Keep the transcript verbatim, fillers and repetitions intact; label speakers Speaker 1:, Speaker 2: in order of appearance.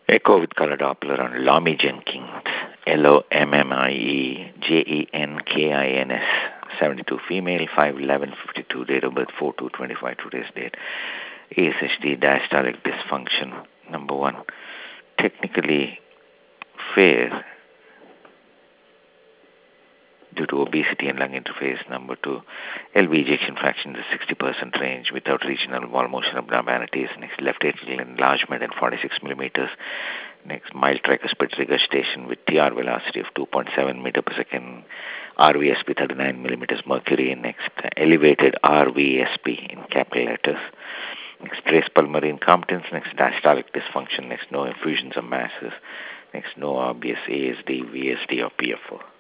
Speaker 1: Echo with color Doppler on Lommie Jenkins, L O M M I E J E N K I N S, seventy-two female, five eleven fifty-two, date of birth four two twenty-five, today's date. A S H D diastolic dysfunction, number one. Technically fair due to obesity and lung interface. Number two, L V ejection fraction in the sixty percent range without regional wall motion abnormalities. Next, left atrial enlargement in forty-six millimeters. Next, mild tricuspid regurgitation with T R velocity of two point seven meter per second. R V S P thirty-nine millimeters mercury. Next, elevated R V S P in capital letters. Next, trace pulmonary incompetence. Next, diastolic dysfunction. Next, no effusions or masses. Next, no obvious A S D, V S D, or P F O.